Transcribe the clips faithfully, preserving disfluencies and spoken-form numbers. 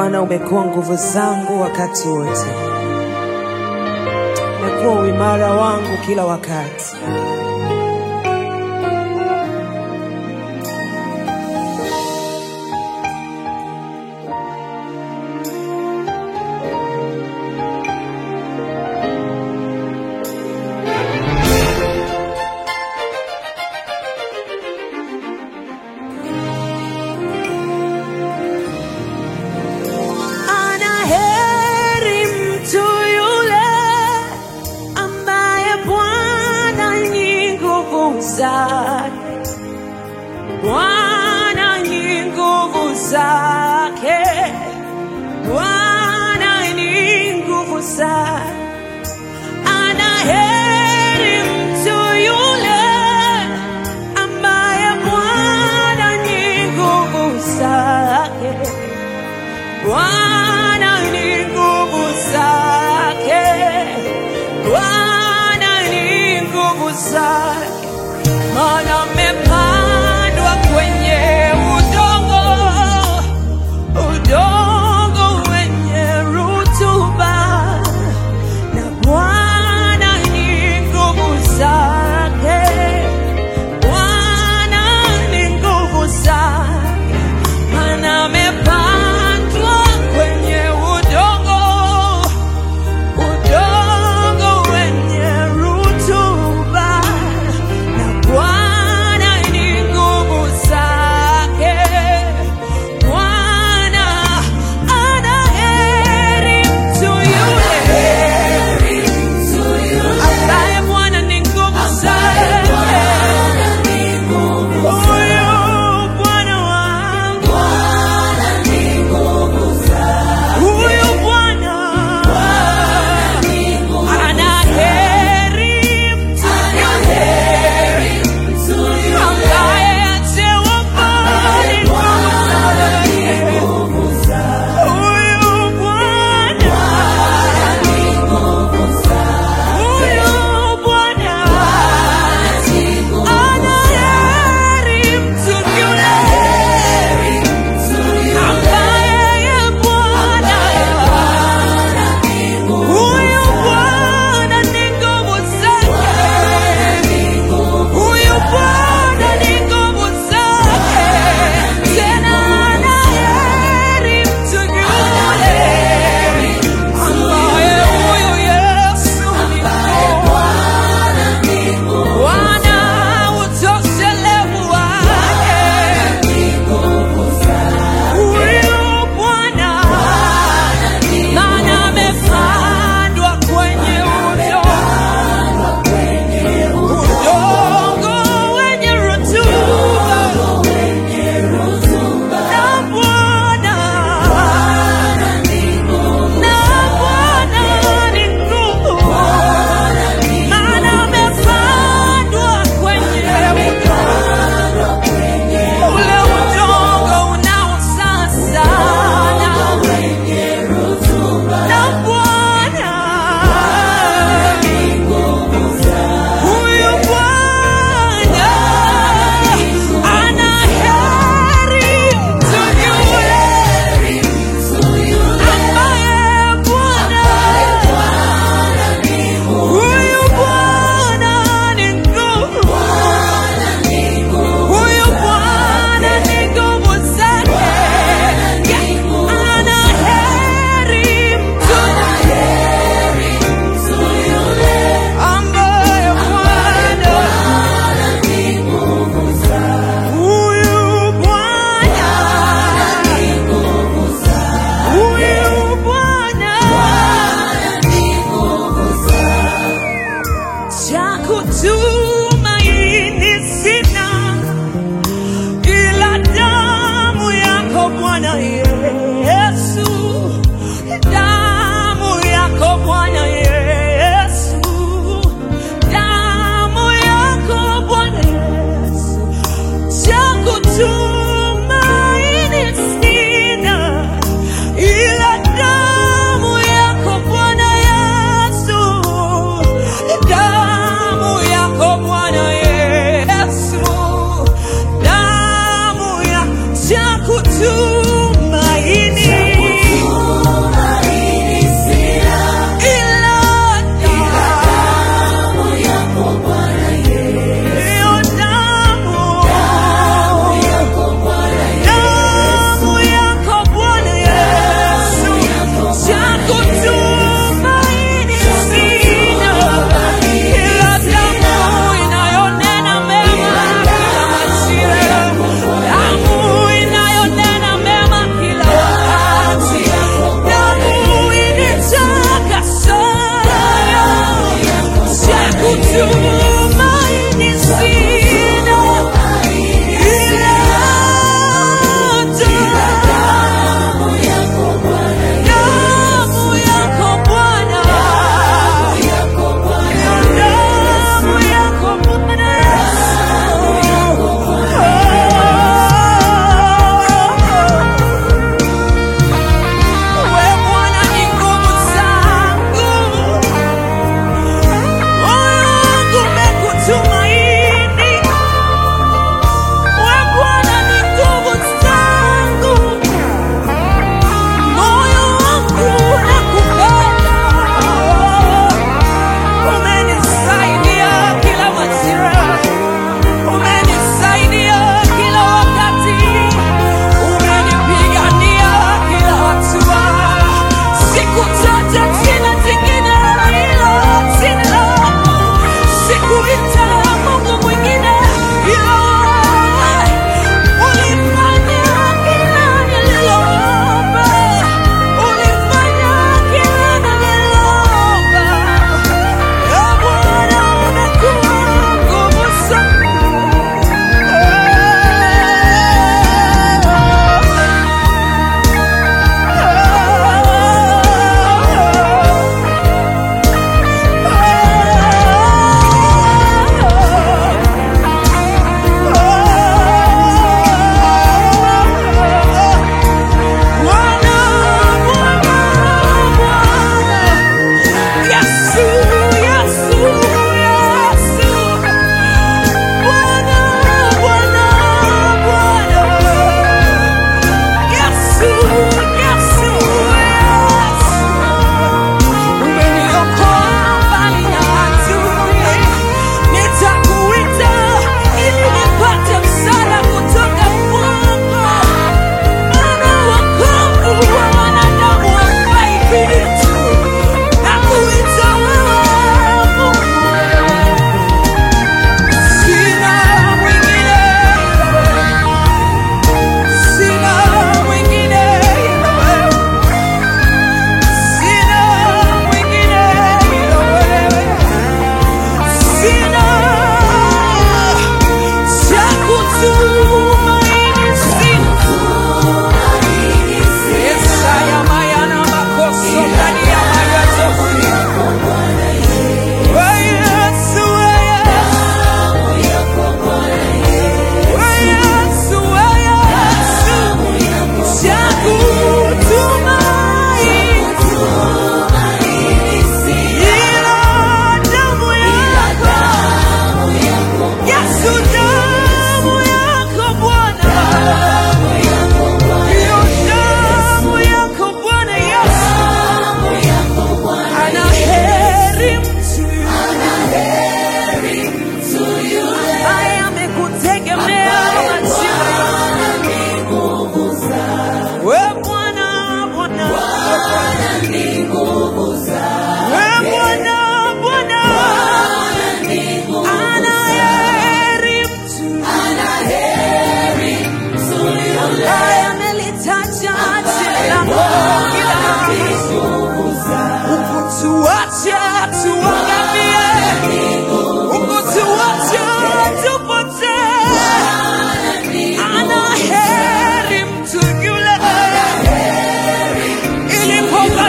Bwana, umekuwa nguvu zangu wakati wote, umekuwa uimara wangu kila wakati. Bwana ni nguvu zake, Bwana ni nguvu zake. Anaheri mtu yule ambaye Bwana ni nguvu zake, Bwana ni nguvu zake, Bwana ni nguvu zake. Maana amepandwa kwenye udongo, udongo wenye rutuba, na Bwana ni nguvu zake, Bwana ni nguvu zake. Maana amepandwa kwenye udongo, udongo wenye rutuba, na Bwana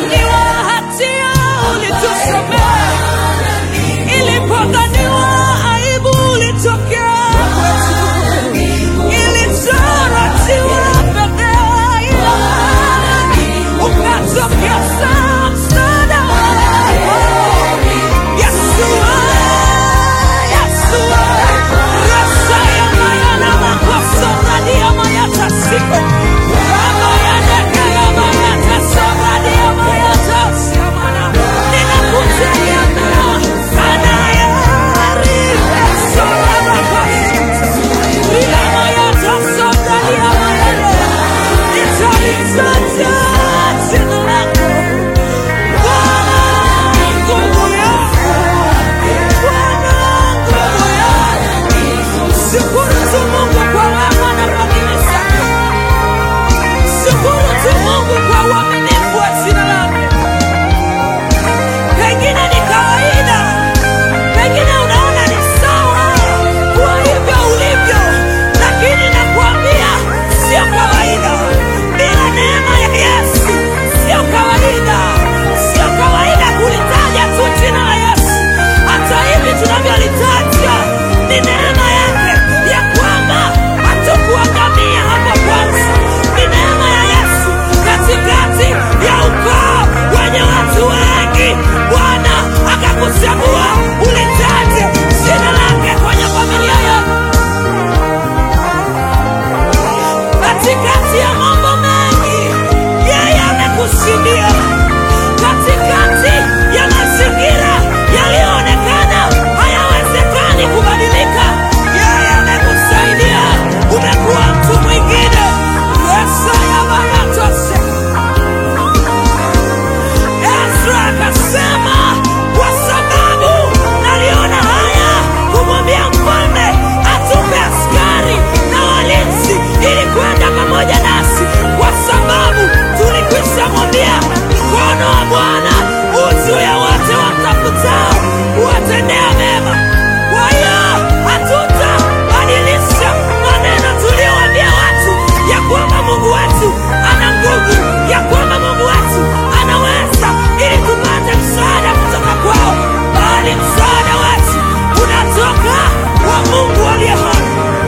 Ilipodhaniwa hatia ulitusamehe, ilipodhaniwa aibu ulitokea kwetu, ilitarajiwa fedheha ila ukatokea saa msaada wako. Yesu, Yesu, rasa ya maya na makosa radi ya maya tasiko, rama ya deka ya maya tasaradi ya maya tasamana. Ninakutegemea anayehari Yesu ya makosa ila maya tasaradi ya maya nitalitaja jina lako Bwana, nguvu yako Bwana, nguvu yako. Shukuru tu Mungu kwa wema na fadhili zake. Shukuru tu Mungu kwa uaminifu wa jina lake. Pengine ni kawaida, pengine unaona ni sawa kuwa hivyo ulivyo, lakini nakuambia sio kawaida. Bila neema ya Yesu sio kawaida, sio kawaida kulitaja tu jina la Yesu. Hata hivi tunavyolitaja ni neema yake ya kwamba hatukuangamia hapo kwanza. Ni neema ya Yesu katikati ya ukoo wenye watu wengi, Bwana akakuchagua ulitaje jina lake kwenye familia yako. Katikati ya mambo mengi, yeye amekushindia. Katikati ya mazingira yaliyoonekana hayawezekani kubadilika, yeye amekusaidia. Umekuwa mtu mwingine. Resa ya mayatose. Ezra akasema, kwa sababu naliona haya kumwambia mfalme atupe askari na walinzi ili kwenda pamoja nasi, kwa sababu tulikwisha mwambia mkono wa Bwana juu ya wote wamtafutao kuwatendea mema. Kwa hiyo hatutabadilisha maneno tuliyowaambia watu ya kwamba Mungu wetu ana nguvu, ya kwamba Mungu wetu anaweza, ili tupate msaada kutoka kwao, bali msaada wetu unatoka kwa Mungu aliye hai.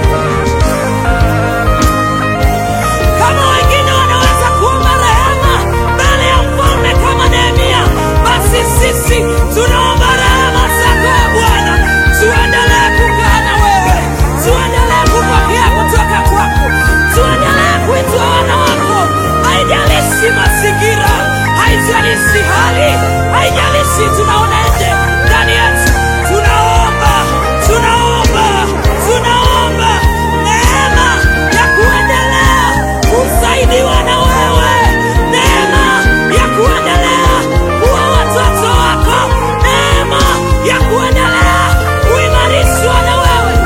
Kama wengine wanaweza kuomba rehema mbele ya mfalme kama Nehemia, basi sisi tunaomba rehema zako ya Bwana. Tuendelee kukaa na wewe, tuendelee kupokea kutoka kwako, tuendelee kuitwa wana wako. Haijalishi mazingira, haijalishi hali, haijalishi tunaonaje ndani yetu. Tunaomba, tunaomba, tunaomba neema ya kuendelea kusaidiwa na wewe, neema ya kuendelea kuwa watoto wako, neema ya kuendelea kuimarishwa na wewe.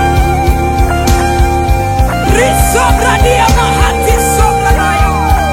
Risobradia mahati sobranayo.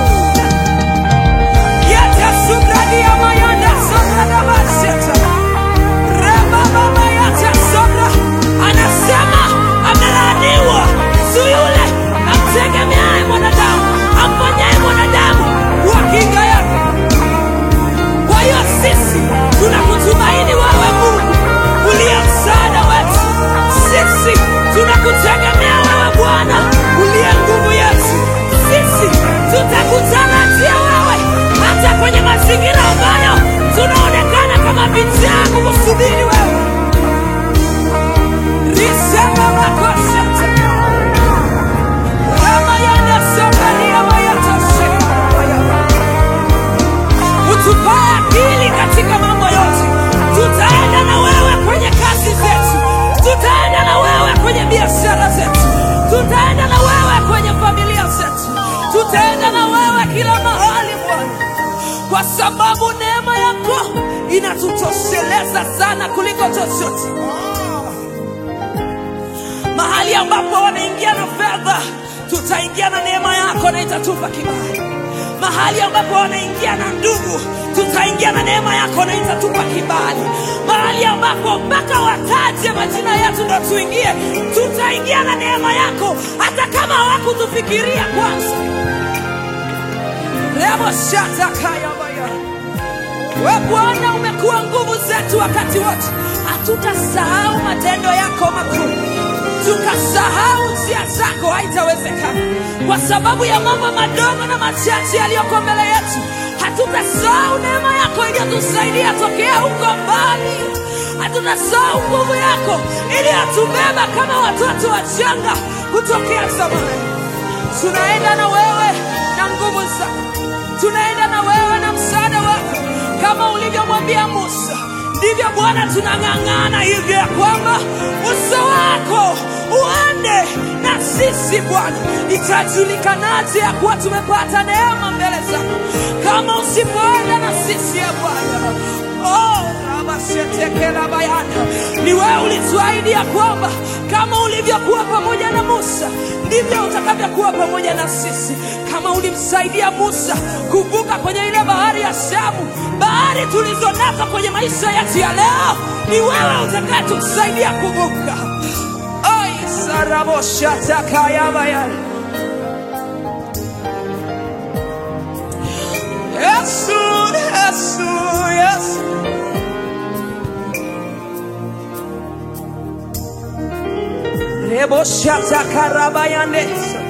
Yata sobradia mayanda sobrana baseta. Reba mama yata sobra. Anasema amelaaniwa mtu yule amtegemeaye mwanadamu, amfanyaye mwanadamu kuwa kinga yake. Kwa hiyo sisi tunakutumaini wewe Mungu uliye msaada wetu. Sisi tunakutegemea wewe Bwana uliye nguvu yetu. Sisi tutakutarajia wewe hata kwenye mazingira ambayo tunaonekana kama vichaa kukusubiri wewe. Risema makosa Rama yana sabania mayatoshe. Utupae akili katika mambo yote. Tutaenda na wewe kwenye kazi zetu, tutaenda na wewe kwenye biashara zetu, tutaenda na wewe kwenye familia zetu, tutaenda na wewe kila mahali Bwana, kwa sababu neema yako inatutosheleza sana kuliko chochote. Mahali ambapo wanaingia na fedha, tutaingia na neema yako na itatupa kibali. Mahali ambapo wanaingia na ndugu, tutaingia na neema yako na itatupa kibali. Mahali ambapo mpaka wataje majina yetu ndo tuingie, tutaingia na neema yako hata kama hawakutufikiria kwanza. Remo shata kaya baya. We Bwana umekuwa nguvu zetu wakati wote. Hatutasahau matendo yako makuu. Tukasahau njia zako haitawezekana. Kwa sababu ya mambo madogo na machache yaliyoko mbele yetu, hatutasahau neema yako iliyotusaidia tokea huko mbali. Hatutasahau nguvu yako iliyotubeba kama watoto wachanga kutokea zamani. Tunaenda na wewe na nguvu zako. Tunaenda na wewe na msaada wako. Kama ulivyomwambia Musa, ndivyo Bwana tunang'ang'ana hivyo ya kwamba uso wako uende na sisi Bwana. Itajulikanaje ya kuwa tumepata neema mbele zako kama usipoenda na sisi ya Bwana? Oh, rabasetekela bayana. Ni wewe ulituahidi ya kwamba kama ulivyokuwa pamoja na Musa, ndivyo utakavyokuwa pamoja na sisi. Kama ulimsaidia Musa kuvuka kwenye ile bahari ya Shamu, bahari tulizonazo kwenye maisha yetu ya leo, ni wewe utakayetusaidia kuvuka. Ai sarabosha takaya bayana. Yesu, Yesu, Yesu. Rebo shata karabayane.